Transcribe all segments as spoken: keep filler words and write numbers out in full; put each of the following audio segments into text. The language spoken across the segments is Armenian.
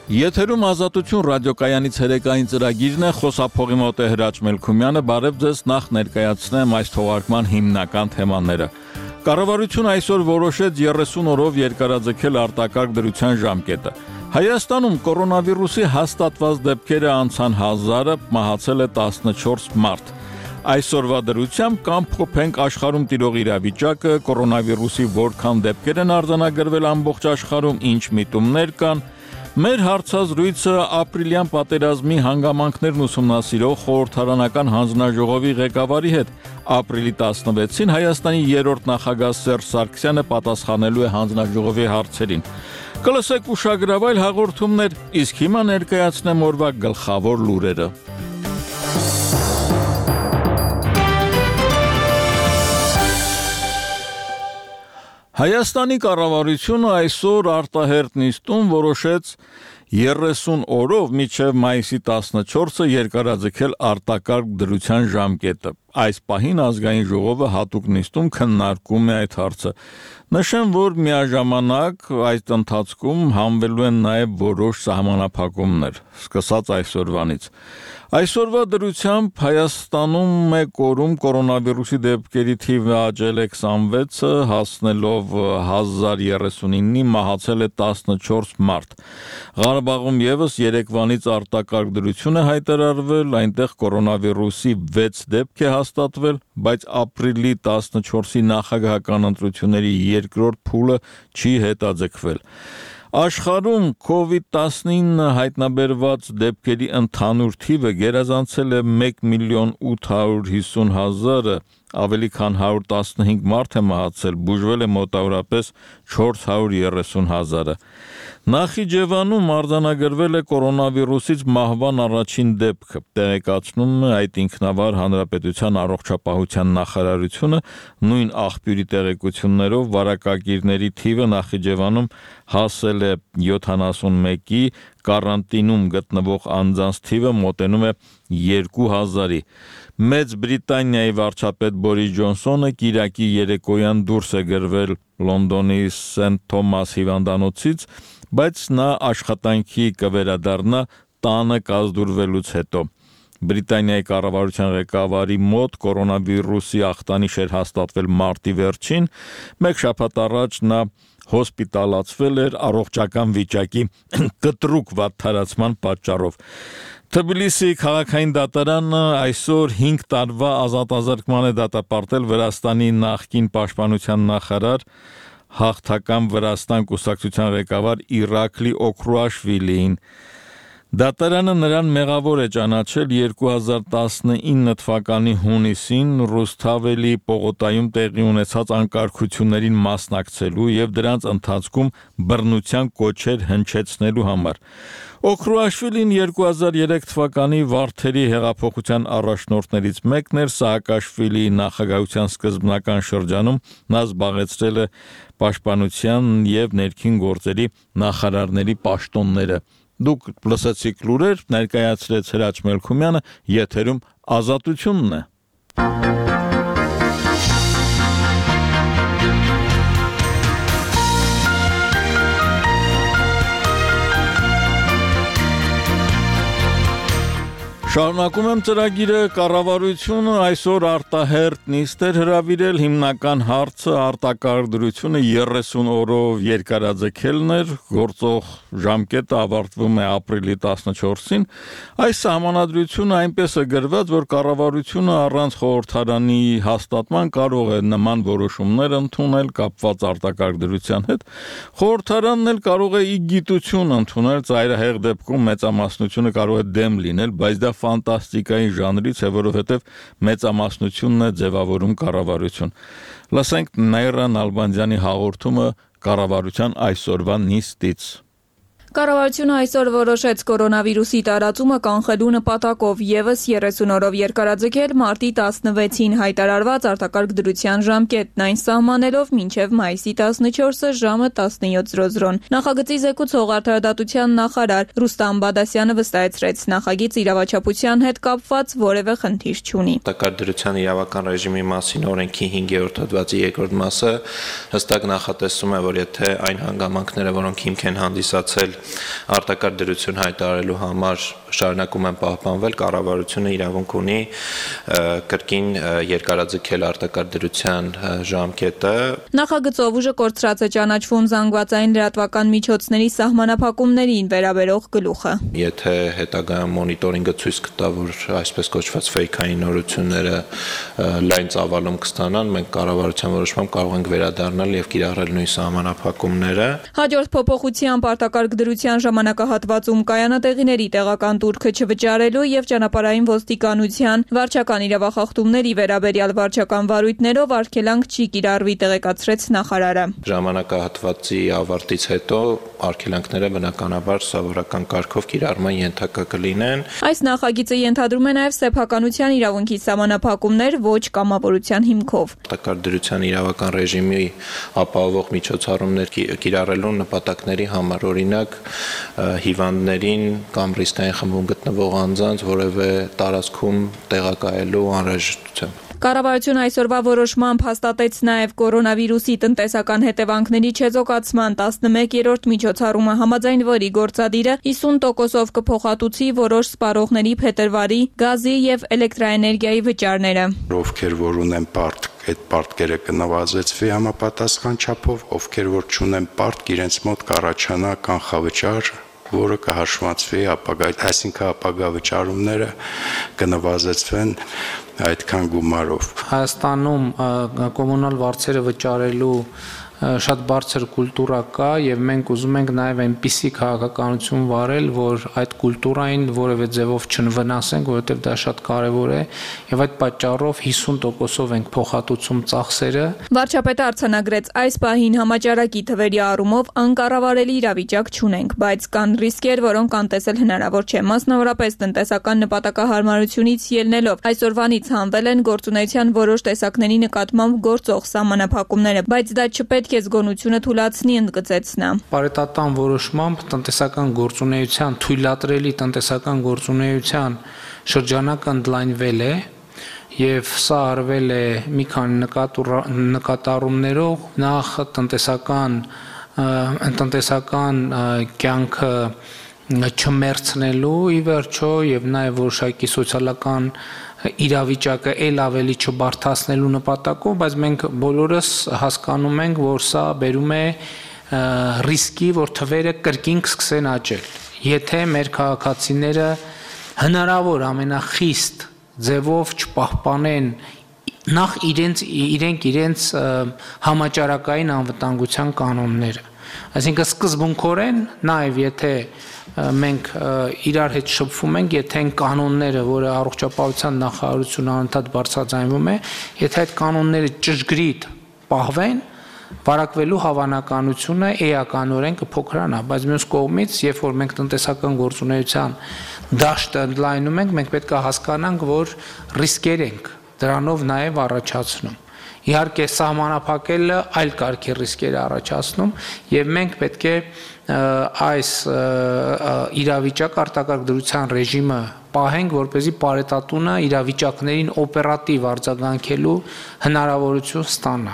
Եթերում ազատություն ռադիոկայանից հերեկային ծրագիրն է, խոսափողի մոտ է Հրաչ Մելքումյանը, բարև ձեզ, նախ ներկայացնեմ այս թողարկման հիմնական թեմաները։ Կառավարությունը այսօր որոշեց երեսուն օրով երկարաձգել արտակարգ դրության ժամկետը։ Հայաստանում կորոնավիրուսի հաստատված դեպքերը անցան հազարը, մահացել է տասնչորս մարդ։ Այսօրվա դրությամբ կամ փոխենք աշխարհում տիրող իրավիճակը, կորոնավիրուսի որքան դեպքեր են արձանագրվել ամբողջ աշխարհում, ինչ միտումներ կան։ Մեր հարցազրույցը ապրիլյան պատերազմի հանգամանքներն ուսումնասիրող խորհրդարանական հանձնաժողովի ղեկավարի հետ ապրիլի տասնվեցին Հայաստանի երրորդ նախագահ Սերժ Սարգսյանը պատասխանելու է հանձնաժողովի հարցերին։ Կլսեք ուշագրավ հաղորդումներ, իսկ հիմա ներկայացնեմ օրվա գլխավոր լուրերը։ Հայաստանի կառավարությունը այսօր արտահերթ նիստում որոշեց երեսուն օրով մինչև մայիսի տասնչորսը երկարաձգել արտակարգ դրության ժամկետը։ Այս պահին ազգային ժողովը հատուկ նիստում քննարկում է այդ հարցը։ Նշեմ, որ միաժամանակ այդ ընթացքում հանվելու են նաև որոշ սահմանափակումներ, սկսած այսօրվանից։ Այսօրվա դրությամբ Հայաստանում մեկ օրում կորոնավիրուսի դեպքերի թիվը աճել է քսանվեցը, հասնելով հազար երեսունինի, մահացել է տասնչորս մարդ։ Ղարաբաղում եւս երեկվանից արտակարգ դրություն է հայտարարվել, այնտեղ կորոնավիրուսի վեց դեպք է հաստատվել, բայց ապրիլի տասնչորսի նախագահական ընտրությունների երկրորդ փուլը չի հետաձգվել։ Աշխարհում կովիդ տասնինը հայտնաբերված դեպքերի ընդհանուր թիվը գերազանցել է մեկ միլիոն ութ հարյուր հիսուն հազարը, ավելի քան հարյուր տասնհինգ մարդ է մահացել, բուժվել է մոտավորապես չորս հարյուր երեսուն հազարը։ Նախիջևանում արձանագրվել է կորոնավիրուսից մահվան առաջին դեպքը, տեղեկացնում է այդ ինքնավար հանրապետության առողջապահության նախարարությունը, նույն աղբյուրի տեղեկություններով վարակագիրների թիվը Նախիջևանում հասել է յոթանասունմեկի, կարանտինում գտնվող անձանց թիվը մոտենում է երկու հազարի։ Մեծ Բրիտանիայի վարչապետ Բորիս Ջոնսոնը կիրակի երեկոյան դուրս է գրվել Լոնդոնի Սենթ Թոմաս հիվանդանոցից, բայց նա աշխատանքի կվերադառնա տանը կազդուրվելուց հետո։ Բրիտանիայի կառավարության ղեկավարի մոտ կորոնավիրուսի ախտանիշ էր հաստատվել մարտի վերջին, մեկ շաբաթ առաջ նա հոսպիտալացվել էր առողջական վիճակի կտրուկ վատթարացման պատճառով։ Թբիլիսի քաղաքային դատարանը այսօր հինգ տարվա ազատազրկման է դատապարտել Վրաստանի նախկին պաշտպանության նախարար, Հաղթական Վրաստան կուսակցության ղեկավար Իրակլի Օքրուաշվիլիին։ Դատարանը նրան մեղավոր է ճանաչել երկու հազար տասնինը թվականի հունիսին Ռուսթավելի պողոտայում տեղի ունեցած անկարգություններին մասնակցելու եւ դրանց ընթացքում բռնության կոչեր հնչեցնելու համար։ Օքրուաշվիլին երկու հազար երեք թվականի Վարդերի հեղափոխության առաջնորդներից մեկն էր, Սաակաշվիլիի նախագահության սկզբնական շրջանում նա զբաղեցրել է պաշտպանության եւ ներքին գործերի նախարարների պաշտոնները։ Դուք լսեցիք լուրեր, ներկայացրեց Հրաչ Մելքումյանը, եթերում ազատությունն է։ Շարունակում եմ ծրագիրը, կառավարությունը այսօր արտահերթ նիստ էր հրավիրել, հիմնական հարցը արտակարգ դրությունը երեսուն օրով երկարաձգելն էր, գործող ժամկետը ավարտվում է ապրիլի տասնչորսին։ Այս սահմանադրությունը այնպես է գրված, որ կառավարությունը առանց խորհրդարանի հաստատման կարող է նման որոշումներ ընդունել կապված արտակարգ դրության հետ։ Խորհրդարանն էլ կարող է ի գիտություն ընդունել, ծայրահեղ դեպքում մեծամասնությունը կարող է դեմ լինել, բայց դա ֆանտաստիկայի ժանրից է, որովհետև մեծամասնությունն է ձևավորում կառավարություն։ Լսենք Նաիրա Նալբանդյանի հաղորդումը կառավարության այսօրվա նիստից։ Կառավարությունը այսօր որոշեց կորոնավիրուսի տարածումը կանխելու նպատակով ևս երեսուն օրով երկարաձգել մարտի տասնվեցին հայտարարված արտակարգ դրության ժամկետն, այն սահմանելով մինչև մայիսի տասնչորսը ժամը տասնյոթ զրոզրոն։ Նախագծի զեկուցող արդարադատության նախարար Ռուստամ Բադասյանը վստահեցրեց, նախագիծ իրավաչափության հետ կապված որևէ խնդիր չունի։ Արտակարգ դրության իրավական ռեժիմի մասին օրենքի հինգերորդ հոդվածի երկրորդ մասը հստակ նախատեսում է, որ եթե այն հանգամանքները, որոնք հիմք են հանդիսացել արտակարգ դրություն հայտարարելու համար շարունակում են պահպանվել, կառավարությունը իրավունք ունի կրկին երկարաձգել արտակարգ դրության ժամկետը։ Նախագծով ուժը կորցրած է ճանաչվում զանգվածային լրատվական միջոցների սահմանափակումներին վերաբերող գլուխը։ Եթե հետագայում մոնիտորինգը ցույց կտա, որ այսպես կոչված ֆեյքային նորությունները լայն ծավալում կստանան, մենք կառավարության որոշմամբ կարող ենք վերադառնալ եւ կիրառել նույն սահմանափակումները։ Հաջորդ փոփոխությամբ արտակարգ դրության ժամանակահատվածում կայանատեղիների տեղական турքը չվճարելու եւ ճանապարհային ոստիկանության վարչական իրավախախտումների վերաբերյալ վարչական վարույթներով արգելանք չի կիրառվի, տեղեկացրեց նախարարը։ Ժամանակահատվածի ավարտից հետո արգելանքները բնականաբար սովորական կարգով կիրառման ենթակա կլինեն։ Այս նախագիծը ենթադրում է նաեւ սեփականության իրավունքի սահմանափակումներ ոչ կամավորության հիմքով։ Արտակարգ դրության իրավական ռեժիմի ապահովող միջոցառումներ կիրառելու նպատակների համար, օրինակ հիվանդներին կամ ռիսկային խմբում գտնվող անձանց որևէ տարածքում տեղակայելու անհրաժեշտությամբ։ Կառավարությունը այսօրվա որոշմամբ հաստատեց նաև կորոնավիրուսի տնտեսական հետևանքների չեզոքացման տասնմեկերորդ միջոցառումը, համաձայն որի գործադիրը հիսուն տոկոսով կփոխհատուցի որոշ սպառողների փետրվարի գազի եւ էլեկտրաէներգիայի վճարները։ Ովքեր որ ունեն պարտք, այդ պարտքերը կնվազեցվի համապատասխան չափով, ովքեր որ չունեն պարտք, իրենց մոտ կառաջանա կանխավճար, որը կհաշվացվի ապագա, այսինքն ապագա վճարումները կնվազեցվեն այդքան գումարով։ Հայաստանում կոմունալ վարձերը վճարելու շատ բարձր կուլտուրա կա եւ մենք ուզում ենք նաեւ այնպիսի քաղաքականություն վարել, որ այդ կուլտուրային որևէ ձևով չնվնասենք, որովհետեւ դա շատ կարեւոր է եւ այդ պատճառով հիսուն տոկոսով ենք փոխհատուցում ծախսերը։ Վարչապետը արձանագրեց, այս պահին համաճարակի թվերի առումով անկառավարելի իրավիճակ չունենք, բայց կան ռիսկեր, որոնք անտեսել հնարավոր չէ, մասնավորապես տնտեսական նպատակահարմարությունից ելնելով։ Այսօրվանից հանվել են գործունեության որոշ տեսակների նկատմամբ գործող սահմանափակումները, բայց դա չպետք է զգոնությունը թույլատնի, ընդգծեց նա։ Պարետատան որոշմամբ տնտեսական գործունեության թույլատրելի տնտեսական գործունեության շրջանակը ընդլայնվել է եւ սա արվել է մի քանի նկատառումներով, նախ տնտեսական տնտեսական կյանքը չմերցնելու ի վերջո եւ նաեւ որոշակի սոցիալական իրավիճակը ել ավելի չբարթացնելու նպատակով, բայց մենք բոլորս հասկանում ենք, որ սա բերում է ռիսկի, որ թվերը կրկին կսկսեն աճել։ Եթե մեր քաղաքացիները հնարավոր ամենախիստ ձևով չպահպանեն նախ իրենց իրենք իրենց համաճարակային անվտանգության կանոնները, այսինքն սկզբունքորեն նաև եթե մենք իրար հետ շփվում ենք, եթե այն կանոնները, որը առողջապահության նախարարությունը անընդհատ բարձրաձայնվում է, եթե այդ կանոնները ճշգրիտ պահվեն, վարակվելու հավանականությունը էականորեն կփոքրանա, բայց մյուս կողմից, երբ որ մենք տնտեսական գործունեության դաշտը ընդլայնում ենք, մենք պետք է հասկանանք, որ ռիսկեր ենք դրանով նաև առաջացնում։ Իհարկե սահմանափակելը այլ կարգի ռիսկեր է առաջացնում եւ մենք պետք է այս իրավիճակ արտակարգ դրության ռեժիմը պահենք, որպեսզի պարետատունը իրավիճակներին օպերատիվ արձագանքելու հնարավորություն ստանա։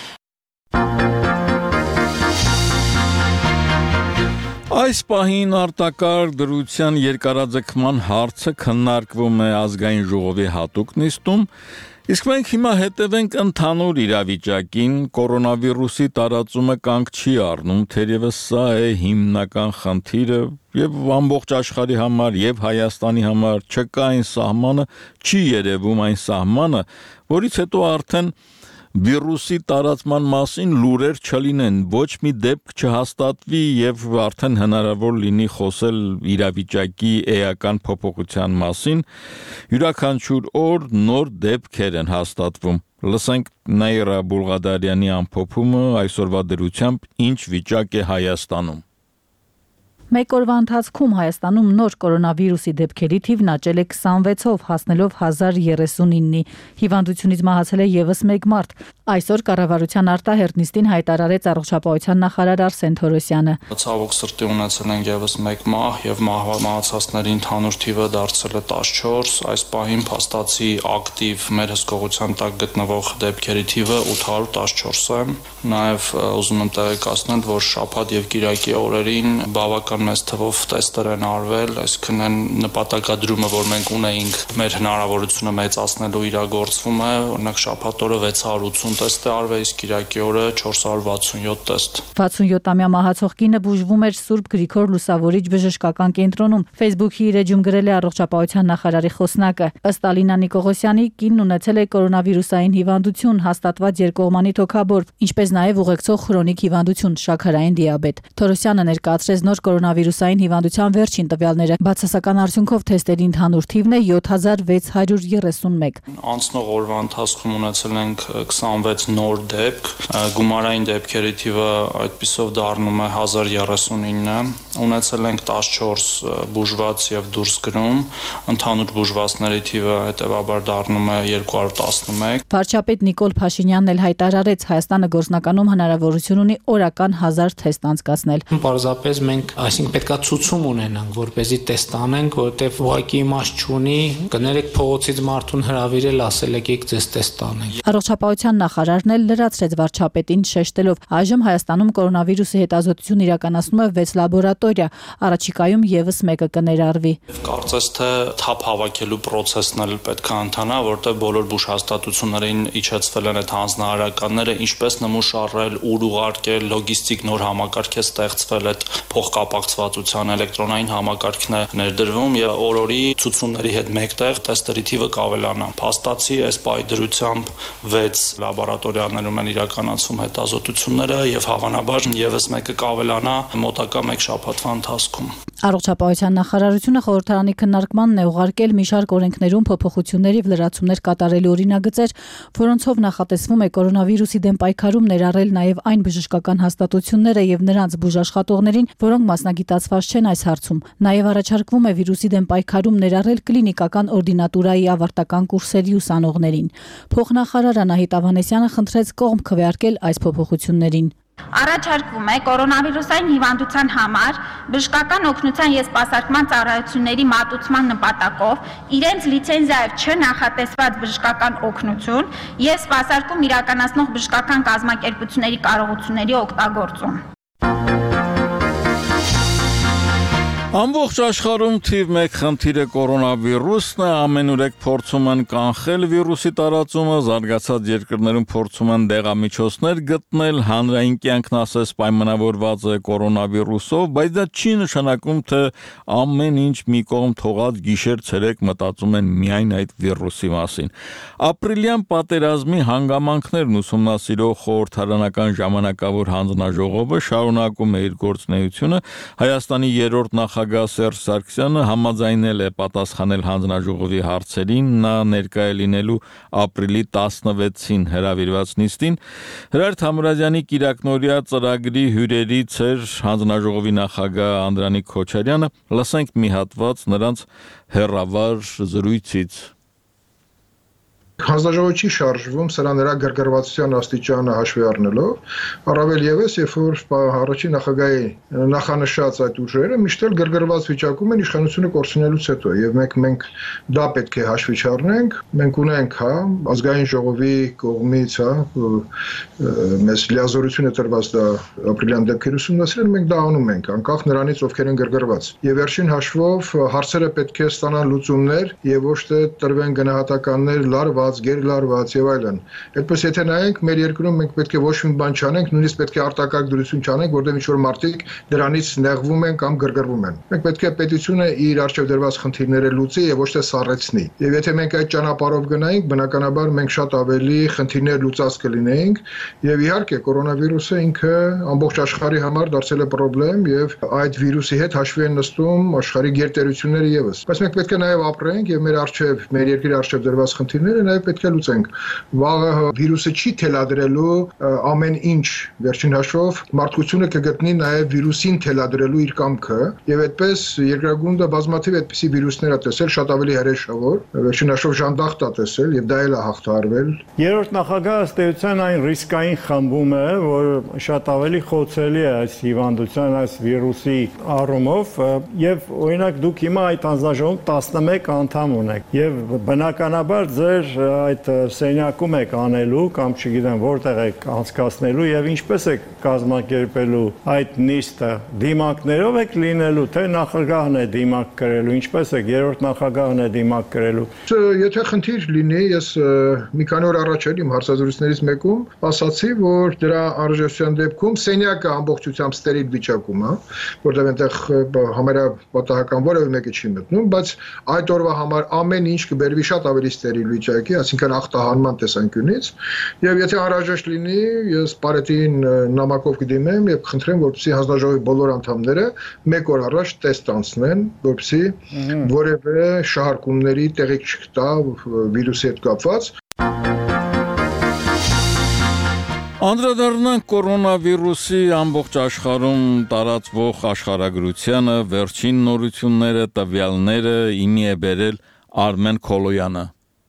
Այս պահին արտակարգ դրության երկարաձգման հարցը քննարկվում է ազգային ժողովի հատուկ նիստում, իսկ մենք հիմա հետևենք ընդհանուր իրավիճակին, կորոնավիրուսի տարածումը կանգ չի առնում, թերևս սա է հիմնական խնդիրը եւ ամբողջ աշխարհի համար եւ Հայաստանի համար չկա այն սահմանը, չի երևում այն սահմանը, որից հետո արդեն վիրուսի տարածման մասին լուրեր չլինեն, ոչ մի դեպք չհաստատվի եւ արդեն հնարավոր լինի խոսել իրավիճակի էական փոփոխության մասին, յուրաքանչյուր օր նոր դեպքեր են հաստատվում։ Լսենք Նաիրա Բուլղադարյանի ամփոփումը այսօրվա դրությամբ ինչ վիճակ է Հայաստանում։ Մեկ օրվա ընթացքում Հայաստանում նոր կորոնավիրուսի դեպքերի թիվն աճել է քսանվեցով, հասնելով հազար երեսունինի։ Հիվանդությունից մահացել է եւս մեկ մարդ։ Այսօր կառավարության արտահերթ նիստին հայտարարեց առողջապահության նախարար Արսեն Թորոսյանը։ Ցավոք սրտի ունեցել ենք եւս մեկ մահ եւ մահացածների ընդհանուր թիվը դարձել է տասնչորս։ Այս պահին փաստացի ակտիվ մեր հսկողության տակ գտնվող դեպքերի թիվը ութ հարյուր տասնչորս է։ Նաեւ ուզում եմ տեղեկացնել, որ շաբաթ եւ կիրակի օրերին բավական բավական մեծ թվով տեստեր են արվել, այսինքն այն նպատակադրումը, որ մենք ունեինք մեր հնարավորությունը մեծացնելու իրագործվում է, օրինակ շաբաթ օրը վեց հարյուր ութսուն տեստ է արվել, իսկ կիրակի օրը չորս հարյուր վաթսունյոթ տեստ։ վաթսունյոթամյա մահացող կինը բուժվում էր Սուրբ Գրիգոր Լուսավորիչ բժշկական կենտրոնում։ Facebook-ի իր էջում գրել է առողջապահության նախարարի խոսնակը։ Ըստ Ալինա Նիկողոսյանի, կինն ունեցել է կորոնավիրուսային հիվանդություն, հաստատված երկկողմանի թոքաբորբ, ինչպես նաև ուղեկցող քրոնիկ հիվանդություն, շաքարային դիաբետ։ Թորոսյանը ներկայացրեց նոր կորոնավիրուսային հիվանդության վերջին տվյալները։ Բացասական արդյունքով թեստերի ընդհանուր թիվն է յոթ հազար վեց հարյուր երեսուն մեկ։ Անցնող օրվա ընթացքում ունեցել ենք քսանվեց նոր դեպք, գումարային դեպքերի թիվը այդպիսով դառնում է հազար երեսունինը, ունեցել ենք տասնչորս բուժված եւ դուրս գրում, ընդհանուր բուժվածների թիվը հետեւաբար դառնում է երկու հարյուր տասնմեկ։ Վարչապետ Նիկոլ Փաշինյանն էլ հայտարարեց, Հայաստանը գործնականում հնարավորություն ունի օրական հազար թեստ անցկացնել։ Պարզապես մենք, այսինքն պետքա ցուցում ունենանք, որպեսզի տեստ անենք, որովհետեւ ուղղակի իմաստ չունի, կներեք փողոցից մարդուն հրավիրել, ասել եք եք ձեզ տեստ անենք։ Առողջապահության նախարարն էլ լրացրեց վարչապետին, շեշտելով, այժմ Հայաստանում կորոնավիրուսի հետազոտություն իրականացնում է վեց լաբորատորիա, առաջիկայում եւս մեկը կներառվի։ Կարծես թե թափ հավաքելու process-ն էլ պետք է ընթանա, որտեղ բոլոր բուժհաստատություններին իջեցվել են այդ հանձնարարականները, ինչպես նմուշ առել, ուր ուղարկել, լոգիստիկ նոր համակարգ է ստեղծվել, այդ փոխկապակցվածության էլեկտրոնային համակարգն է ներդրվում եւ օրորի ցուցումների հետ մեկտեղ տեստերի թիվը կավելանա։ Փաստացի այս պայդրությամբ վեց լաբորատորիաներում են իրականացում հետազոտությունները եւ հավանաբար եւս մեկը կավելանա մոտակա մեկ շաբաթվա ընթացքում։ Առողջապահության նախարարությունը խորհրդարանի քննարկմանն է ուղարկել մի շարք օրենքներում փոփոխություններ եւ լրացումներ կատարելու օրինագծեր, որոնցով նախատեսվում է կորոնավիրուսի դեմ պայքարում ներառել նաեւ այն բժշկական հաստատությունները եւ նրանց բուժաշխատողներին, որոնք մասնագիտացված չեն այս հարցում։ Նաեւ առաջարկվում է վիրուսի դեմ պայքարում ներառել կլինիկական օրդինատուրայի ավարտական կուրսերի ուսանողներին։ Փոխնախարար Անահիտ Ավանեսյանը խնդրեց կողմ քվեարկել այս փոփոխություններին։ Առաջարկվում է կորոնավիրուսային հիվանդության համար բժշկական օգնության եւ սպասարկման ծառայությունների մատուցման նպատակով իրենց լիցենզիայով չնախատեսված բժշկական օգնություն եւ սպասարկում իրականացնող բժշկական կազմակերպությունների կարողությունների օգտագործում։ Ամբողջ աշխարհում թիվ մեկ խնդիրը կորոնավիրուսն է, ամենուրեք փորձում են կանխել վիրուսի տարածումը, զարգացած երկրներում փորձում են դեղամիջոցներ գտնել, հանրային կյանքն ասես պայմանավորված է կորոնավիրուսով, բայց դա չի նշանակում, թե ամեն ինչ մի կողմ թողած գիշեր-ցերեկ մտածում են միայն այդ վիրուսի մասին։ Ապրիլյան պատերազմի հանգամանքներն ուսումնասիրող խորհրդարանական ժամանակավոր հանձնաժողովը շարունակում է իր գործունեությունը, Հայաստանի երրորդ նախագահ Սերժ Սարգսյանը համաձայնել է պատասխանել հանձնաժողովի հարցերին, նա ներկայ է լինելու ապրիլի տասնվեցին հրավիրված նիստին։ Հրարտ Համուրազյանի կիրակնօրյա ծրագրի հյուրերից էր հանձնաժողովի նախագահ Անդրանիկ Քոչարյանը, լսենք մի հատված նրանց հեռավար զրույցից։ Հանձնաժողովը չի շարժվում սրա նրա գրգռվածության աստիճանը հաշվի առնելով, առավել եւս, երբ որ առաջին նախագահի նախանշած այդ ուժերը միշտ էլ գրգռված վիճակում են իշխանությունը կորցնելուց հետո, եւ մենք մենք դա պետք է հաշվի չառնենք, մենք ունենք, հա, ազգային ժողովի կողմից, հա, մեզ լիազորություն է տրված դա ապրիլյան դեպքեր ուսումնասիրել, մենք դա անում ենք, անկախ նրանից ովքեր են գրգռված։ Եվ վերջին հաշվով հարցերը պետք է ստանան լուծումներ եւ ոչ թե տրվեն գնահատականներ լարված գերլարված եւ այլն։ Այդպես եթե նայենք մեր երկրում մենք պետք է ոչ մի բան չանենք, նույնիսկ պետք է արտակարգ դրություն չանենք, որտեղ ինչ-որ մարդիկ դրանից նեղվում են կամ գրգռվում են։ Մենք պետք է պետությունը իր արժեվ դրված խնդիրները լուծի եւ ոչ թե սառեցնի։ Եվ եթե մենք այդ ճանապարհով գնայինք, բնականաբար մենք շատ ավելի խնդիրներ լուծած կլինեինք եւ իհարկե կորոնավիրուսը ինքը ամբողջ աշխարհի համար դարձել է խնդրեմ եւ այդ վիրուսի հետ հաշվի են նստում աշխարհի գերտերությունները եւս։ Բայց մենք պետք է նաեւ ապրենք եւ մեր արժեվ, մեր երկրի արժեվ դրված խնդիրները նաեւ պետք է լուծենք։ Վաղը վիրուսը չի թելադրելու ամեն ինչ, վերջին հաշվով մարդկությունը կգտնի նաև վիրուսին թելադրելու իր կամքը, եւ այդպես երկրագունդը բազմաթիվ այդպիսի վիրուսներ է տեսել, շատ ավելի հրեշավոր, վերջին հաշվով ժանդախտ է տեսել եւ դա էլ է հաղթահարվել։ Երրորդ նախագահը ըստ էության այն ռիսկային խմբում է, որ շատ ավելի խոցելի է այս հիվանդության, այս վիրուսի առումով, եւ օրինակ դուք հիմա այդ հանձնաժողովում տասնմեկ անդամ ունեք եւ բնականաբար ձեր այդ սենյակում եք անելու կամ չգիտեմ որտեղ եք անցկացնելու եւ ինչպես եք կազմակերպելու այդ նիստը, դիմակներով եք լինելու, թե նախագահն է դիմակ կրելու, ինչպես եք երրորդ նախագահն է դիմակ կրելու։ Եթե խնդիր լինի, ես մի քանի օր առաջ իմ հարցազրույցներից մեկում ասացի, որ դրա անհրաժեշտության դեպքում սենյակը ամբողջությամբ ստերիլ վիճակում է, որտեղ այնտեղ համարյա պատահական որևէ մեկը չի մտնում, բայց այդ օրվա համար ամեն ինչ կբերվի շատ ավելի ստերիլ վիճակի, այսինքն ախտահանման տեսանկյունից, եւ եթե անհրաժեշտ լինի, ես Պարետին նամակով կդիմեմ եւ կխնդրեմ, որպեսզի հանձնաժողովի բոլոր անդամները մեկ օր առաջ տեստ անցնեն, որպեսզի որևէ շահարկումների տեղիք չկա վիրուսի հետ կապված։ Անդրադառնանք կորոնավիրուսի ամբողջ աշխարհում տարածվող աշխարհագրությանը, վերջին նորությունները, տվյալները իմի է բերել Արմեն Քոլոյանը։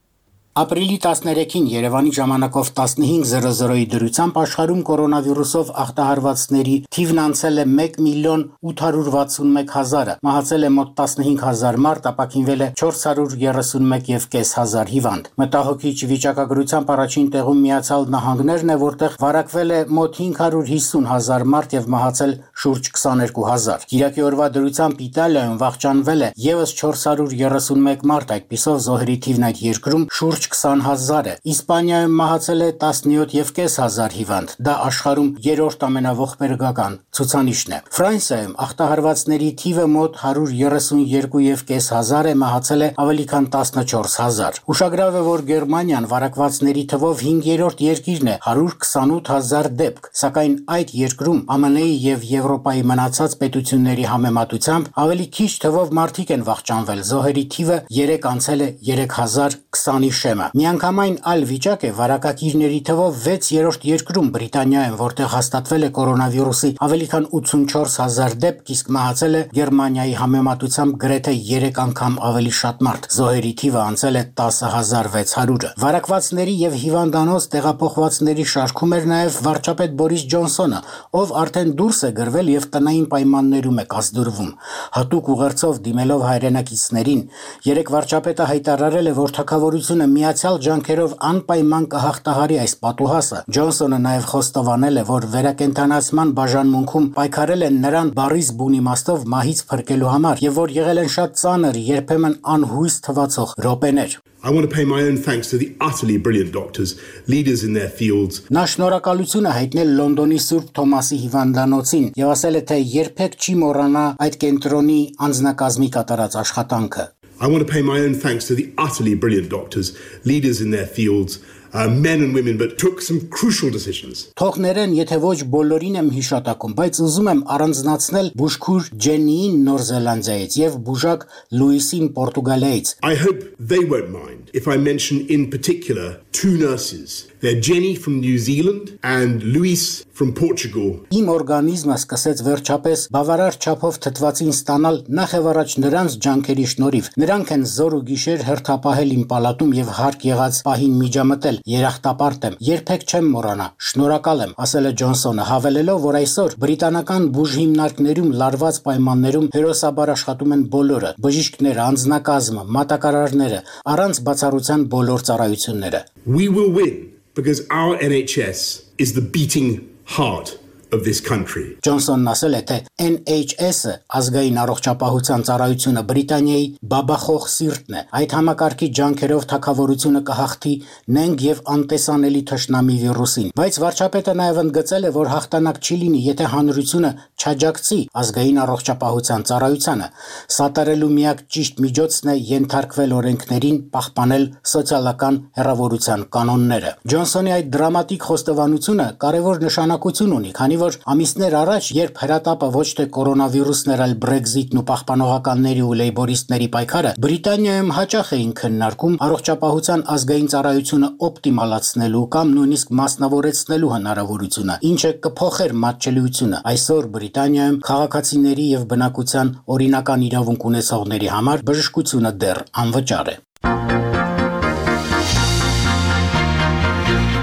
Ապրիլի տասներեքին Երևանի ժամանակով տասնհինգ զրո զրոյի դրությամբ աշխարհում կորոնավիրուսով ախտահարվածների թիվն անցել է մեկ միլիոն ութ հարյուր վաթսունմեկ հազարը, մահացել է մոտ տասնհինգ հազար մարդ, ապաքինվել է չորս հարյուր երեսունմեկ եւ կես հազար հիվանդ։ Մտահոգիչ վիճակագրությամբ առաջին տեղում Միացյալ Նահանգներն է, որտեղ վարակվել է մոտ հինգ հարյուր հիսուն հազար մարդ եւ մահացել շուրջ քսաներկու հազար։ Կիրակի օրվա դրությամբ Իտալիայում վախճանվել է եւս չորս հարյուր երեսունմեկ մարդ, այդպիսով զոհերի թիվն այդ երկրում շուրջ քսան հազար է։ Իսպանիայում մահացել է տասնյոթ եւ կես հազար հիվանդ, դա աշխարհում երրորդ ամենաողբերգական ցուցանիշն է։ Ֆրանսիայում ախտահարվածների թիվը մոտ հարյուր երեսունյոթ եւ կես հազար է, մահացել է ավելի քան տասնչորս հազար։ Ուշագրավ է, որ Գերմանիան վարակվածների թվով հինգերորդ երկիրն է, հարյուր քսանութ հազար դեպք, սակայն այդ երկրում ԱՄՆ -ի եւ Եվրոպայի մնացած պետությունների համեմատությամբ ավելի քիչ թվով մարդիկ են վախճանվել, զոհերի թիվը երեք անցել է երեք հազար քսանի շեմը։ Միանգամայն այլ վիճակ է վարակակիրների թվով վեցերորդ երկրում Բրիտանիայում, որտեղ հաստատվել է կորոնավիրուսի ավելի քան ութսունչորս հազար դեպք, իսկ մահացել է Գերմանիայի համեմատությամբ գրեթե երեք անգամ ավելի շատ մարդ։ Զոհերի թիվը անցել է տասը հազար վեց հարյուրը։ Վարակվածների եւ հիվանդանոց տեղափոխվածների շարքում էր նաեւ վարչապետ Բորիս Ջոնսոնը, ով արդեն դուրս է գրվել եւ տնային պայմաններում է կազդուրվում։ Հատուկ ուղերձով դիմելով հայրենակիցներին, երեք վարչապետը հայտարարել է, որ թագավորությունը միացյալ ջանքերով անպայման կհաղթահարի այս պատուհասը։ Ջոնսոնը նաև խոստովանել է, որ վերակենդանացման բաժանմունքում պայքարել են նրան բարիս բուն իմաստով մահից փրկելու համար եւ որ եղել են շատ ծանր, երբեմն անհույս թվացող րոպեներ։ I want to pay my own thanks to the utterly brilliant doctors, leaders in their fields. Նա շնորհակալություն է հայտնել Լոնդոնի Սուրբ Թոմասի հիվանդանոցին եւ ասել է, թե երբեք չի մոռանա այդ կենտրոնի անձնակազմի կատարած աշխատանքը։ I want to pay my own thanks to the utterly brilliant doctors, leaders in their fields, uh, men and women, but took some crucial decisions. Թողներեն, եթե ոչ բոլորին եմ հիշատակում, բայց ուզում եմ առանձնացնել բուժքուր Ջեննիին Նոր Զելանդիայից եւ բուժակ Լուիսին Պորտուգալիայից։ I hope they won't mind if I mention in particular two nurses. They're Jenny from New Zealand and Luis from Portugal. Իմ օրգանիզմը սկսեց վերջապես բավարար չափով թթվածին ստանալ նախ եւ առաջ նրանց ջանքերի շնորհիվ։ Նրանք են զոր ու գիշեր հերթապահել իմ պալատում եւ հարկ եղած պահին միջամտել։ Երախտապարտ եմ, երբեք չեմ մոռանա։ Շնորհակալ եմ, ասել է Ջոնսոնը, հավելելով, որ այսօր բրիտանական բուժհիմնարկներում լարված պայմաններում հերոսաբար աշխատում են բոլորը՝ բժիշկները, անձնակազմը, մատակարարները, առանց բացառության բոլոր ծառայությունները։ We will win. Because our N H S is the beating heart of this country. Ջոնսոնն ասել է, թե N H S-ը ազգային առողջապահության ծառայությունը Բրիտանիայի բաբախող սիրտն է։ Այդ համակարգի ջանքերով թագավորությունը կհաղթի նենգ եւ անտեսանելի թշնամի վիրուսին։ Բայց վարչապետը նաեւ ընդգծել է, որ հաղթանակ չի լինի, եթե հանրությունը չաջակցի ազգային առողջապահության ծառայությանը։ Սատարելու միակ ճիշտ միջոցն է ենթարկվել օրենքներին, պահպանել սոցիալական հեռավորության կանոնները։ Ջոնսոնի այդ դրամատիկ խոստովանությունը կարևոր նշանակություն ունի, քանի որ ամիսներ առաջ, երբ հրատապը ոչ թե կորոնավիրուսն էր, այլ Brexit-ն ու պահպանողականների ու լեյբորիստների պայքարը, Բրիտանիայում հաճախ էին քննարկում առողջապահության ազգային ծառայությունը օպտիմալացնելու կամ նույնիսկ մասնավորեցնելու հնարավորությունը, ինչը կփոխեր մատչելիությունը։ Այսօր Բրիտանիայում քաղաքացիների եւ բնակության օրինական իրավունք ունեցողների համար բժշկությունը դեռ անվճար է։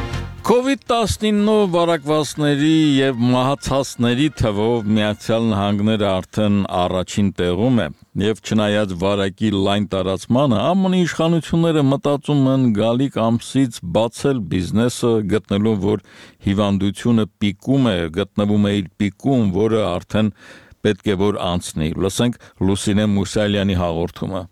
COVID տասնինը վարակվածների եւ մահացածների թվով Միացյալ Նահանգները արդեն առաջին տեղում է եւ չնայած վարակի լայն տարածմանը ԱՄՆ-ի իշխանությունները մտածում են գալիք ամսից բացել բիզնեսը գտնելով որ հիվանդությունը պիկում է գտնվում է իր պիկում որը արդեն պետք է որ անցնի լսենք Լուսինե Մուսալյանի հաղորդումը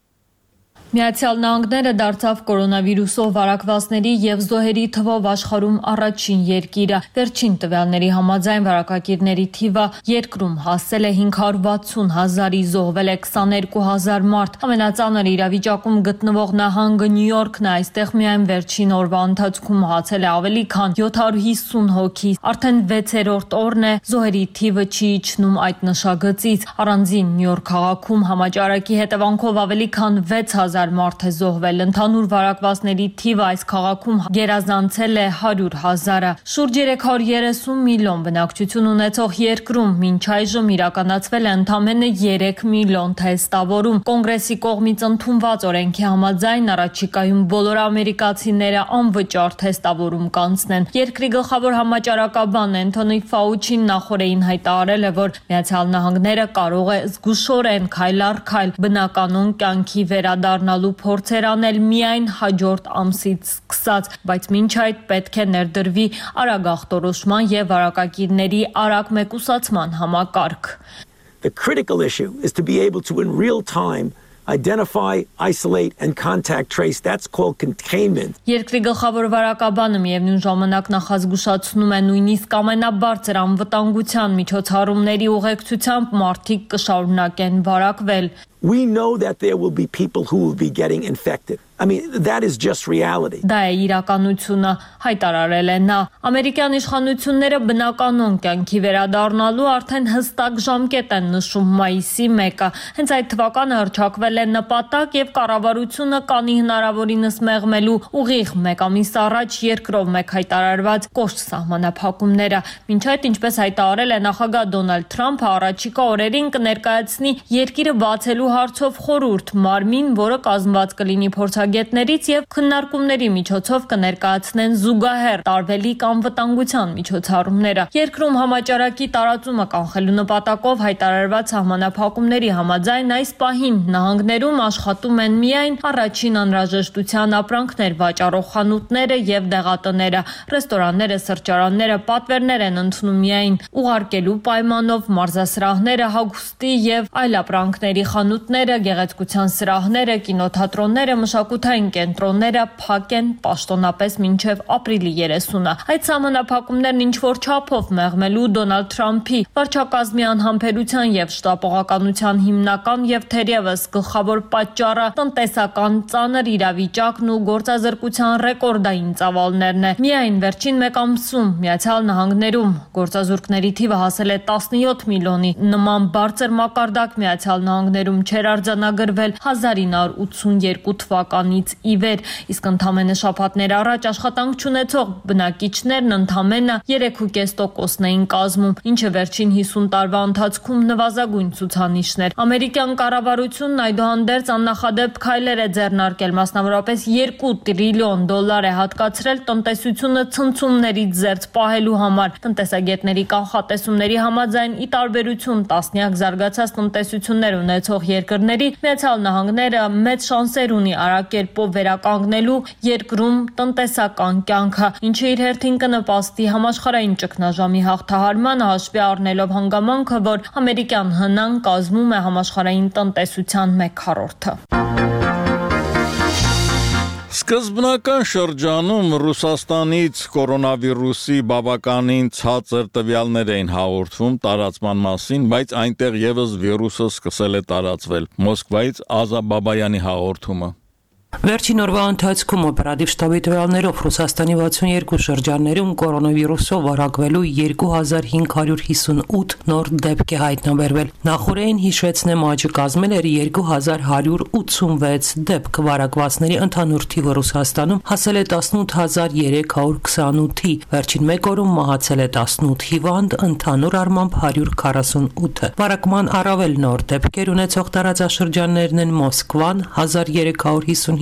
Միացյալ Նահանգները դարձավ կորոնավիրուսով վարակվածների եւ զոհերի թվով աշխարհում առաջին երկիրը։ Վերջին տվյալների համաձայն վարակակիրների թիվը երկրում հասել է հինգ հարյուր վաթսուն հազարի, զոհվել է քսաներկու հազար մարդ։ Ամենածանր իրավիճակում գտնվող նահանգը Նյու Յորքն է, այստեղ միայն վերջին օրվա ընթացքում մահացել է ավելի քան յոթ հարյուր հիսուն հոգի։ Արդեն վեցերորդ օրն է զոհերի թիվը չի իջնում այդ նշագծից։ Առանձին Նյու Յորք քաղաքում համաճարակի հետևանքով ավելի քան վեց հազար մարդ է զոհվել։ Ընդհանուր վարակվածների թիվը այս քաղաքում գերազանցել է հարյուր հազարը։ Շուրջ երեք հարյուր երեսուն միլիոն բնակչություն ունեցող երկրում մինչ այժմ իրականացվել է ընդամենը երեք միլիոն թեստավորում։ Կոնգրեսի կողմից ընդունված օրենքի համաձայն առաջիկայում բոլոր ամերիկացիները անվճար թեստավորում կանցնեն։ Երկրի գլխավոր համաճարակաբան Անթոնի Ֆաուչին նախորդին հայտարարել է, որ Միացյալ Նահանգները կարող է զգուշորեն քայլ առ քայլ բնականոն կյանքի վերադառնալու փորձեր անել միայն հաջորդ ամսից սկսած, բայց մինչ այդ պետք է ներդրվի արագ ախտորոշման եւ վարակակիրների արագ մեկուսացման համակարգ։ The critical issue is to be able to in real time identify, isolate and contact trace. That's called containment. Երկրի գլխավոր վարակաբանը միևնույն ժամանակ նախազգուշացնում է նույնիսկ ամենաբարձր անվտանգության միջոցառումների ուղեկցությամբ մարդիկ կշարունակեն վարակվել։ We know that there will be people who will be getting infected. I mean, that is just reality. Դա է իրականությունը, հայտարարել է նա։ Ամերիկյան իշխանությունները բնականոն կյանքի վերադառնալու արդեն հստակ ժամկետ են նշում մայիսի մեկը։ Հենց այդ թվականը հռչակվել է նպատակ եւ կառավարությունը կանի հնարավորինս մեղմելու ուղիղ մեկ ամիս առաջ երկրով մեկ հայտարարված կոշտ սահմանափակումները։ Մինչ այդ, ինչպես հայտարարել է նախագահ Դոնալդ Թրամփը, առաջիկա օրերին կներկայացնի երկիրը բացելու հարցով խորհուրդ մարմին, որը կազմված կլինի փորձագետներից եւ քննարկումների միջոցով կներկայացնեն զուգահեռ տարբերիկ անվտանգության միջոցառումները։ Երկրում համաճարակի տարածումը կանխելու նպատակով հայտարարված սահմանափակումների համաձայն այս պահին նահանգներում աշխատում են միայն առաջին անհրաժեշտության ապրանքներ վաճառող խանութները եւ դեղատները, ռեստորանները, սրճարանները պատվերներ են ընդունում միայն ուղարկելու պայմանով, մարզասրահները, հագուստի եւ այլ ապրանքների խանութները, գեղեցկության սրահները, կինոթատրոնները, մշակութային կենտրոնները փակ են պաշտոնապես մինչև ապրիլի երեսունը։ Այդ սահմանափակումներն ինչ որ չափով մեղմելու Դոնալդ Թրամփի վարչակազմի անհամբերության եւ շտապողականության հիմնական եւ թերևս գլխավոր պատճառը տնտեսական ծանր իրավիճակն ու գործազրկության ռեկորդային ծավալներն է։ Միայն վերջին մեկ ամսում Միացյալ Նահանգներում գործազուրկների թիվը հասել է տասնյոթ միլիոնի։ Նման բարձր մակարդակ Միացյալ Նահանգներում չէր արձանագրվել հազար ինը հարյուր ութսունյերկու թվականից ի վեր, իսկ ընդամենը շաբաթներ առաջ աշխատանք չունեցող բնակիչներն ընդամենը երեք կόμμα պենս տոկոսն էին կազմում, ինչը վերջին հիսուն տարվա ընթացքում նվազագույն ցուցանիշն էր։ Ամերիկյան կառավարությունն այդուհանդերձ աննախադեպ քայլեր է ձեռնարկել, մասնավորապես երկու տրիլիոն դոլար է հատկացրել տնտեսությունը ցնցումներից զերծ պահելու համար։ Տնտեսագետների կանխատեսումների համաձայն, ի տարբերություն տասնյակ զարգացած տնտեսություններ ունեցող երկրների, Միացյալ Նահանգները մեծ շանսեր ունի արագ կերպով վերականգնելու երկրում տնտեսական կյանքը, ինչը իր հերթին կնպաստի համաշխարհային ճգնաժամի հաղթահարմանը, հաշվի առնելով հանգամանքը, որ ամերիկյան հնան կազմում է համաշխարհային տնտեսության մեկ քառորդը։ Սկզբնական շրջանում Ռուսաստանից կորոնավիրուսի բավականին ցածր տվյալներ էին հաղորդվում տարածման մասին, բայց այնտեղ եւս վիրուսը սկսել է տարածվել։ Մոսկվայից Ազա Բաբայանի հաղորդումը։ Վերջին օրվա ընթացքում օպերատիվ շտաբի տվյալներով Ռուսաստանի վաթսունյերկու շրջաններում կորոնավիրուսով վարակվելու երկու հազար հինգ հարյուր հիսունութ նոր դեպք է հայտնաբերվել։ Նախորդին հիշեցնեմ, աճը կազմել էր երկու հազար հարյուր ութսունվեց դեպք, վարակվածների ընդհանուր թիվը Ռուսաստանում հասել է տասնութ հազար երեք հարյուր քսանութի, վերջին մեկ օրում մահացել է տասնութ հիվանդ, ընդհանուր առմամբ հարյուր քառասունութը։ Վարակման առավել նոր դեպքեր ունեցող տարածաշրջաններն են Մոսկվան հազար երեք հարյուր հիսուն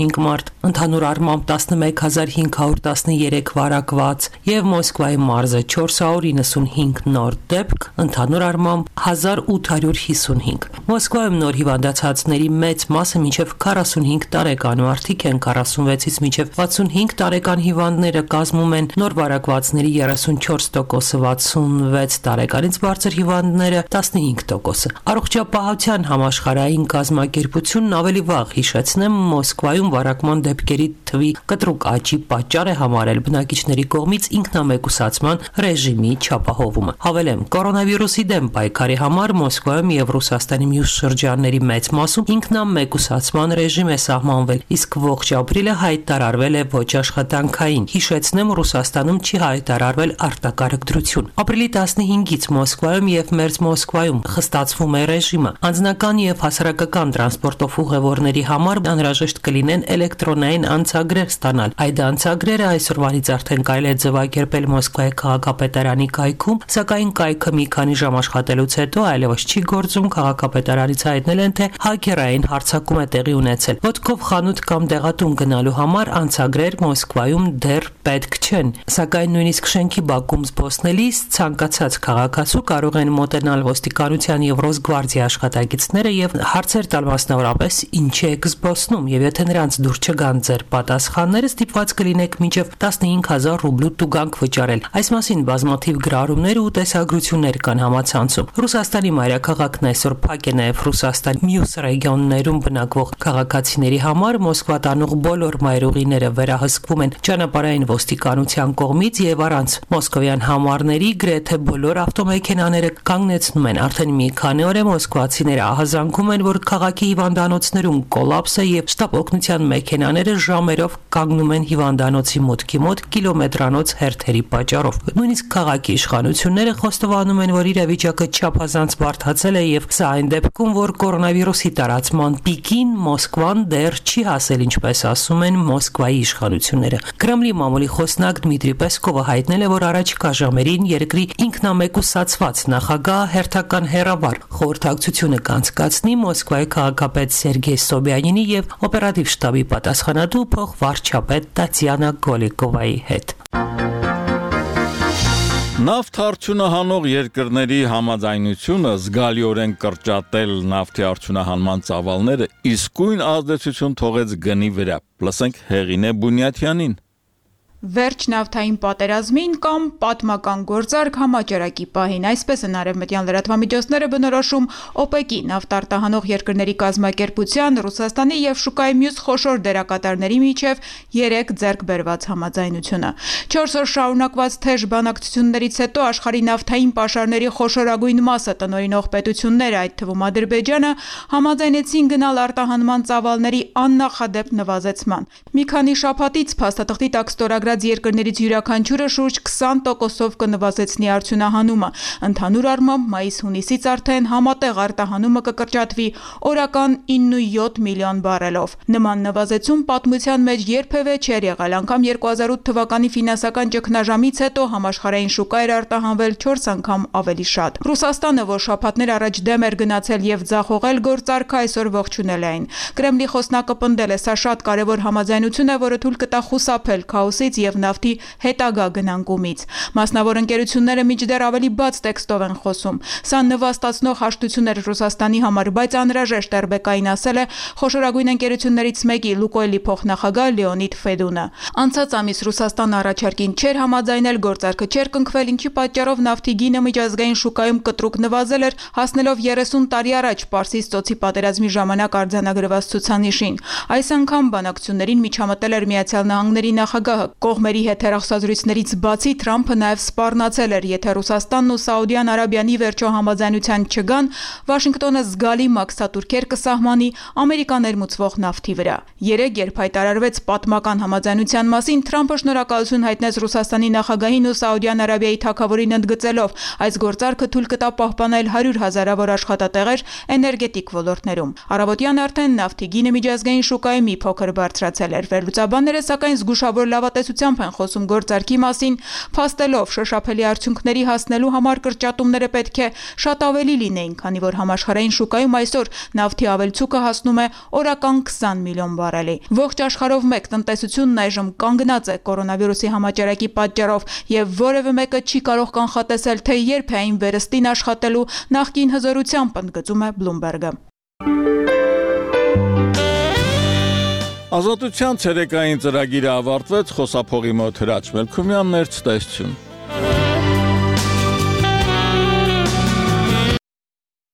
ութսունհինգ մարդ, ընդհանուր առմամբ տասնմեկ հազար հինգ հարյուր տասներեք վարակված եւ Մոսկվայի մարզը չորս հարյուր իննսունհինգ նոր դեպք, ընդհանուր առմամբ հազար ութ հարյուր հիսունհինգ։ Մոսկվայում նոր հիվանդացածների մեծ մասը մինչև քառասունհինգ տարեկան մարդիկ են, քառասունվեցից մինչև վաթսունհինգ տարեկան հիվանդները կազմում են, նոր վարակվածների երեսունչորս տոկոսը, վաթսունվեց տարեկանից բարձր հիվանդները տասնհինգ տոկոսը։ Առողջապահության համաշխարհային կազմակերպությունն ավելի վաղ, հիշեցնեմ, Մոսկվայում վարակման դեպքերի թվի կտրուկ աճի պատճառ է համարել բնակիչների կողմից ինքնամեկուսացման ռեժիմի չափահովումը։ Հավելեմ, կորոնավիրուսի դեմ պայքարի համար Մոսկվայում եւ Ռուսաստանի մյուս շրջանների մեծ մասում ինքնամեկուսացման ռեժիմ է սահմանվել, իսկ ողջ ապրիլը հայտարարվել է ոչ աշխատանքային։ Հիշեցնեմ, Ռուսաստանում չի հայտարարվել արտակարգ դրություն։ Ապրիլի տասնհինգից Մոսկվայում եւ Մերձ Մոսկվայում խստացվում է ռեժիմը։ Անձնական եւ հասարակական տրանսպորտով ուղևորների համար անհրաժեշտ կլինեն էլեկտրոնային անցագրեր ստանալ։ Այդ անցագրերը այսօրվանից արդեն կարելի է ձևակերպել Մոսկվայի քաղաքապետարանի կայքում, սակայն կայքը մի քանի ժամ աշխատելուց հետո այլևս չի գործում։ Քաղաքապետարանից հայտնել են, թե հաքերային հարձակում է տեղի ունեցել։ Ոտքով խանութ կամ դեղատուն գնալու համար անցագրեր Մոսկվայում դեռ պետք չեն, սակայն նույնիսկ շենքի բակում զբոսնելիս ցանկացած քաղաքացու կարող են մոտենալ ոստիկանության եւ Ռոսգվարդիա աշխատակիցները եւ հարցեր տալ, մասնավորապես ինչ եք զբոսնում, եւ եթե նրանց դուր չգան ձեր պատասխանները, ստիպված կլինեք մինչև տասնհինգ հազար ռուբլու տուգանք վճարել։ Այս մասին բազմաթիվ գրառումներ ու տեսագրություններ կան համացանցում։ Ռուսաստանի մայրաքաղաքն այսօր փակ է նաեւ Ռուսաստանի մյուս ռեգիոններում բնակվող քաղաքացիների համար։ Մոսկվա տանող բոլոր մայրուղիները վերահսկվում են ճանապարհային ոստիկանության կողմից եւ առանց մոսկովյան համարների գրեթե բոլոր ավտոմեքենաները կանգնեցնում են։ Արդեն մի քանի օր է մոսկվացիները ահազանգում են, որ քաղաքի հիվանդանոցներում կոլապս է եւ շտապ օգնության մեքենաները ժամերով կանգնում են հիվանդանոցի մուտքի մոտ կիլոմետրանոց հերթերի պատճառով։ Նույնիսկ քաղաքի իշխանությունները խոստովանում են, որ իրավիճակը չափազանց բարդացել է եւ սա այն դեպքում, որ կորոնավիրուսի տարածման պիկին Մոսկվան դեռ չի հասել, ինչպես ասում են Մոսկվայի իշխանությունները։ Կրեմլի մամուլի խոսնակ Դմիտրի Պեսկովը հայտնել է, որ առաջիկա ժամերին երկրի ինքնամեկուսացված նախագահ հերթական հերավար խորհրդակցությունը կանցկացնի Մոսկվայի քաղաքապետ Սերգեյ Սոբյանինի եւ օպերատիվ շտաբի պատասխանատու փոխվարչապետ Տատյանա Գոլիկովայի հետ։ Նավթ արդյունահանող երկրների համաձայնությունը զգալիորեն կրճատել նավթի արդյունահանման ծավալները իսկույն ազդեցություն թողեց գնի վրա։ Լսենք Հեղինե Բունյաթյանին։ Վերջ նավթային պատերազմին կամ պատմական գործարք համաճարակի պահին, այսպես են արևմտյան լրատվամիջոցները բնորոշում օպեկի նավթարտահանող երկրների կազմակերպության, Ռուսաստանի եւ շուկայի մյուս խոշոր դերակատարների միջև երեք ձեռք բերված համաձայնությունը։ Չորս օր շարունակված թեժ բանակցություններից հետո աշխարհի նավթային պաշարների խոշորագույն մասը տնօրինող պետությունները, այդ թվում Ադրբեջանը, համաձայնեցին գնալ արտահանման ծավալների աննախադեպ նվազեցման։ Մի քանի շաբաթից փաստաթղթի տակ ստորագրած երկրներից յուրաքանչյուրը շուրջ քսան տոկոսով կնվազեցնի արդյունահանումը։ Ընդհանուր առմամբ մայիս-հունիսից արդեն համատեղ արտահանումը կկրճատվի օրական իննսունյոթ միլիոն բարելով։ Նման նվազեցում պատմության մեջ երբևէ չէր եղել, անգամ երկու հազար ութ թվականի ֆինանսական ճգնաժամից հետո համաշխարհային շուկա էր արտահանվել չորս անգամ ավելի շատ։ Ռուսաստանը, որ շաբաթներ առաջ դեմ էր գնացել եւ ձախողել գործարքը, այսօր ողջունել այն։ Կրեմլի խոսնակը պնդել է, սա շատ կարևոր համաձայնություն է, որը թույլ կտա խուսափել քաոսից եւ նավթի հետագա գնանկումից։ Մասնավոր ընկերությունները մինչդեռ ավելի բաց տեքստով են խոսում։ Սա նվաստացնող հաշտություն էր Ռուսաստանի համար, բայց անհրաժեշտ էր Բեկային ասել է խոշորագույն ընկերություններից մեկի Լուկոյլի փոխնախագահ Լեոնիդ Ֆեդունը։ Անցած ամիս Ռուսաստանը առաջարկին չէր համաձայնել, գործարքը չէր կնքվել, ինչի պատճառով նավթի գինը միջազգային շուկայում կտրուկ նվազել էր, հասնելով երեսուն տարի առաջ Պարսից ծոցի պատերազմի ժամանակ արձանագրված ցուցանիշին։ Այս անգամ բանակցություններին միջամտել էր Միացյալ Նահանգների նախագահը։ Կողմերի հետ հեռախոսազրույցներից բացի Թրամփը նաև սպառնացել էր, եթե Ռուսաստանն ու Սաուդյան Արաբիանի վերջո համաձայնության չգան, Վաշինգտոնը զգալի մաքսատուրքեր կսահմանի Ամերիկան ներմուծվող նավթի վրա։ Երեկ, երբ հայտարարվեց պատմական համաձայնության մասին, Թրամփը շնորհակալություն հայտնեց Ռուսաստանի նախագահին ու Սաուդյան Արաբիայի թագավորին ընդգծելով, այս գործարքը թույլ կտա պահպանել հարյուր հազարավոր աշխատատեղեր էներգետիկ ոլորտներում։ Առավոտյան արդեն նավթի գինը միջազգային շուկայում մի փոքր բարձրացել էր։ Վերլուծաբանները սակայն զգուշավոր լավատեսությամբ ուշադրությամբ են խոսում գործարքի մասին, փաստելով շոշափելի արդյունքների հասնելու համար կրճատումները պետք է շատ ավելի լինեին, քանի որ համաշխարհային շուկայում այսօր նավթի ավելցուկը հասնում է օրական քսան միլիոն բարելի։ Ողջ աշխարհով մեկ տնտեսությունն այժմ կանգնած է կորոնավիրուսի համաճարակի պատճառով եւ որևէ մեկը չի կարող կանխատեսել, թե երբ է այն վերստին աշխատելու նախկին հզորությամբ, ընդգծում է Bloomberg-ը։ Ազատության ցերեկային ծրագիրը ավարտվեց, խոսափողի մոտ Հրաչ Մելքումյանն էր, ցտեսություն։